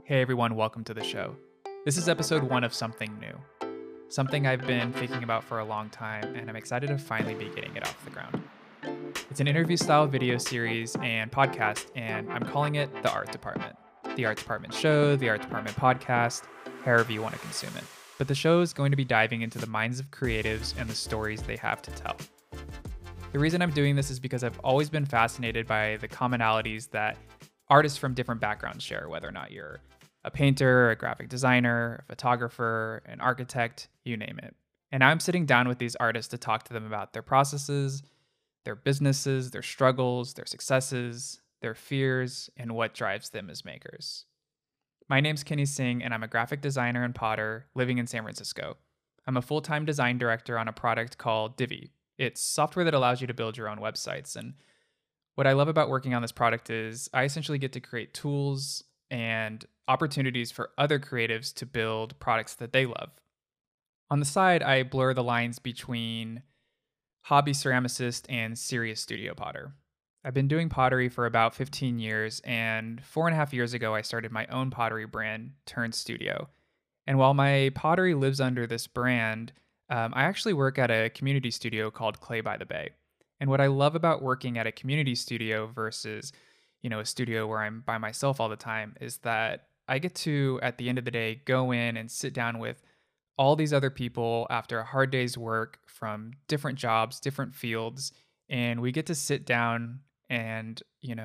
Hey everyone, welcome to the show. This is episode one of Something New, something I've been thinking about for a long time, and I'm excited to finally be getting it off the ground. It's an interview style video series and podcast, and I'm calling it The Art Department. The Art Department Show, The Art Department Podcast, however you want to consume it. But the show is going to be diving into the minds of creatives and the stories they have to tell. The reason I'm doing this is because I've always been fascinated by the commonalities that artists from different backgrounds share, whether or not you're a painter, a graphic designer, a photographer, an architect, you name it. And I'm sitting down with these artists to talk to them about their processes, their businesses, their struggles, their successes, their fears, and what drives them as makers. My name's Kenny Singh, and I'm a graphic designer and potter living in San Francisco. I'm a full-time design director on a product called Divi. It's software that allows you to build your own websites. And what I love about working on this product is I essentially get to create tools and opportunities for other creatives to build products that they love. On the side, I blur the lines between hobby ceramicist and serious studio potter. I've been doing pottery for about 15 years, and 4.5 years ago, I started my own pottery brand turned studio. And while my pottery lives under this brand, I actually work at a community studio called Clay by the Bay. And what I love about working at a community studio versus, a studio where I'm by myself all the time is that I get to, at the end of the day, go in and sit down with all these other people after a hard day's work from different jobs, different fields, and we get to sit down and,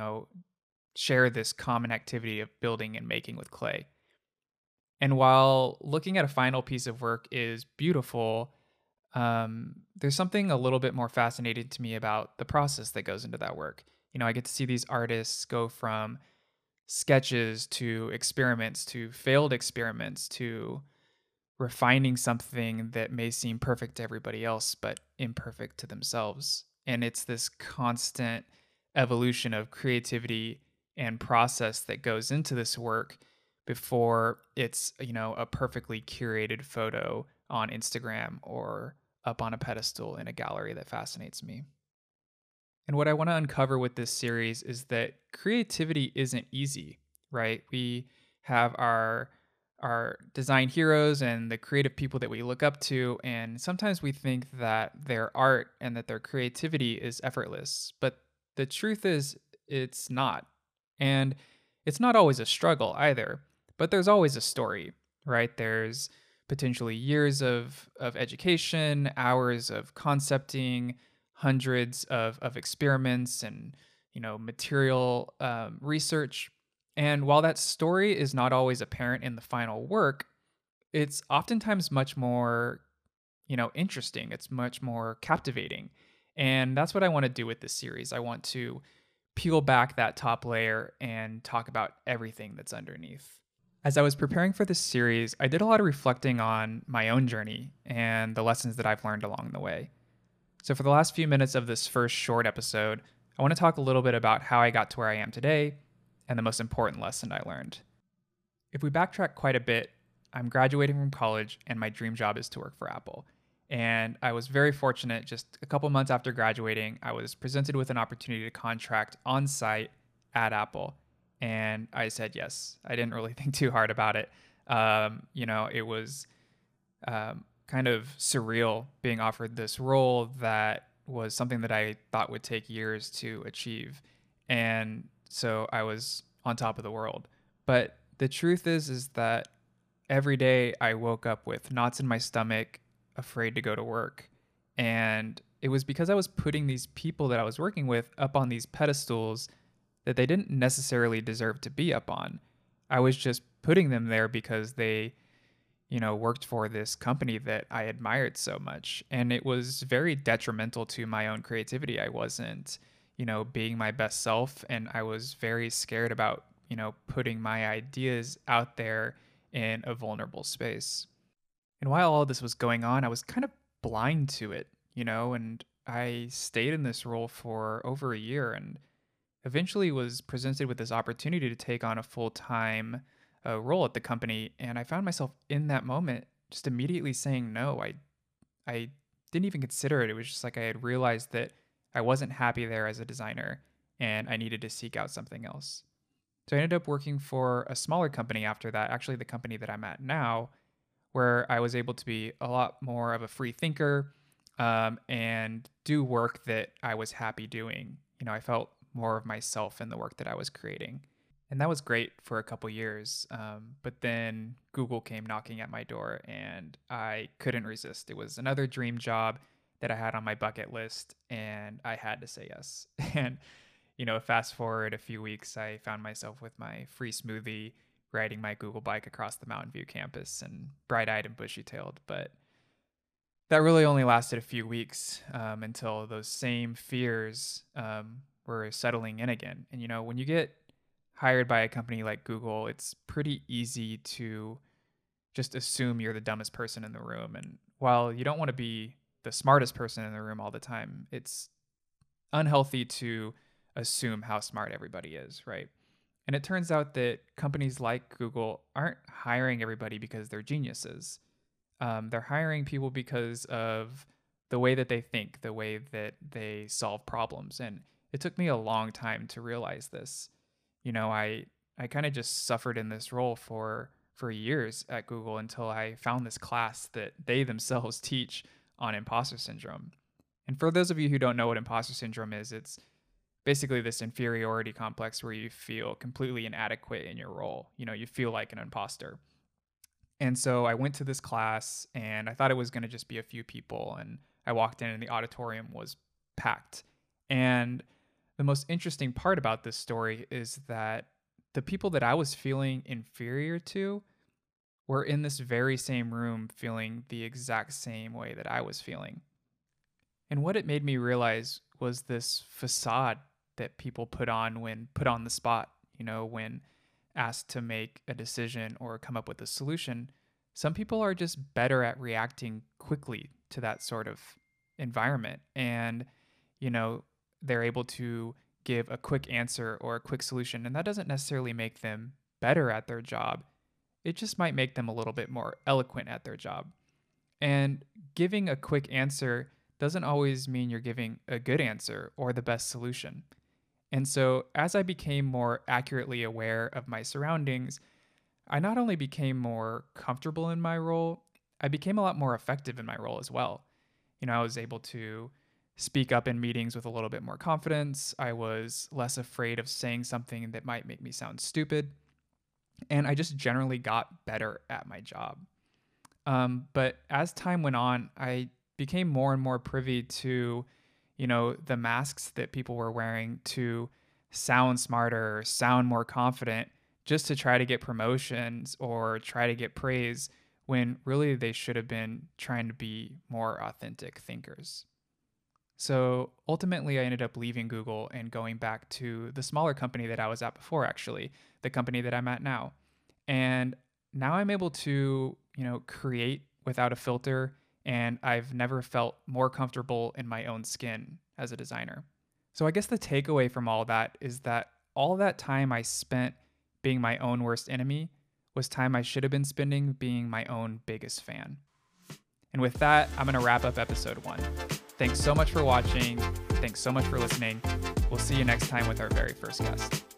share this common activity of building and making with clay. And while looking at a final piece of work is beautiful, there's something a little bit more fascinating to me about the process that goes into that work. I get to see these artists go from sketches to experiments to failed experiments to refining something that may seem perfect to everybody else, but imperfect to themselves. And it's this constant evolution of creativity and process that goes into this work before it's, a perfectly curated photo on Instagram or up on a pedestal in a gallery that fascinates me. And what I want to uncover with this series is that creativity isn't easy, right? We have our design heroes and the creative people that we look up to, and sometimes we think that their art and that their creativity is effortless. But the truth is it's not. And it's not always a struggle either, but there's always a story, right? There's potentially years of education, hours of concepting, hundreds of experiments and material research. And while that story is not always apparent in the final work, it's oftentimes much more interesting. It's much more captivating, and that's what I want to do with this series. I want to peel back that top layer and talk about everything that's underneath. As I was preparing for this series, I did a lot of reflecting on my own journey and the lessons that I've learned along the way. So, for the last few minutes of this first short episode, I want to talk a little bit about how I got to where I am today and the most important lesson I learned. If we backtrack quite a bit, I'm graduating from college and my dream job is to work for Apple. And I was very fortunate. Just a couple months after graduating, I was presented with an opportunity to contract on site at Apple. And I said yes. I didn't really think too hard about it. It was kind of surreal being offered this role that was something that I thought would take years to achieve. And so I was on top of the world. But the truth is that every day I woke up with knots in my stomach, afraid to go to work. And it was because I was putting these people that I was working with up on these pedestals that they didn't necessarily deserve to be up on. I was just putting them there because they worked for this company that I admired so much. And it was very detrimental to my own creativity. I wasn't, being my best self. And I was very scared about, putting my ideas out there in a vulnerable space. And while all this was going on, I was kind of blind to it, and I stayed in this role for over a year and eventually was presented with this opportunity to take on a full-time role at the company, and I found myself in that moment just immediately saying no. I didn't even consider it. It was just like I had realized that I wasn't happy there as a designer, and I needed to seek out something else. So I ended up working for a smaller company after that, actually the company that I'm at now, where I was able to be a lot more of a free thinker, and do work that I was happy doing. I felt more of myself in the work that I was creating. And that was great for a couple years. But then Google came knocking at my door and I couldn't resist. It was another dream job that I had on my bucket list and I had to say yes. And, fast forward a few weeks, I found myself with my free smoothie riding my Google bike across the Mountain View campus and bright eyed and bushy tailed. But that really only lasted a few weeks, until those same fears were settling in again. And, when you get hired by a company like Google, it's pretty easy to just assume you're the dumbest person in the room. And while you don't want to be the smartest person in the room all the time, it's unhealthy to assume how smart everybody is, right? And it turns out that companies like Google aren't hiring everybody because they're geniuses. They're hiring people because of the way that they think, the way that they solve problems. And it took me a long time to realize this. I kind of just suffered in this role for years at Google until I found this class that they themselves teach on imposter syndrome. And for those of you who don't know what imposter syndrome is, it's basically this inferiority complex where you feel completely inadequate in your role. You feel like an imposter. And so I went to this class and I thought it was going to just be a few people. And I walked in and the auditorium was packed. And the most interesting part about this story is that the people that I was feeling inferior to were in this very same room feeling the exact same way that I was feeling. And what it made me realize was this facade that people put on when put on the spot, when asked to make a decision or come up with a solution. Some people are just better at reacting quickly to that sort of environment. And, they're able to give a quick answer or a quick solution. And that doesn't necessarily make them better at their job. It just might make them a little bit more eloquent at their job. And giving a quick answer doesn't always mean you're giving a good answer or the best solution. And so as I became more accurately aware of my surroundings, I not only became more comfortable in my role, I became a lot more effective in my role as well. I was able to speak up in meetings with a little bit more confidence. I was less afraid of saying something that might make me sound stupid. And I just generally got better at my job. But as time went on, I became more and more privy to, the masks that people were wearing to sound smarter, or sound more confident, just to try to get promotions or try to get praise, when really they should have been trying to be more authentic thinkers. So ultimately, I ended up leaving Google and going back to the smaller company that I was at before, actually, the company that I'm at now. And now I'm able to, create without a filter. And I've never felt more comfortable in my own skin as a designer. So I guess the takeaway from all that is that all that time I spent being my own worst enemy was time I should have been spending being my own biggest fan. And with that, I'm going to wrap up episode 1. Thanks so much for watching. Thanks so much for listening. We'll see you next time with our very first guest.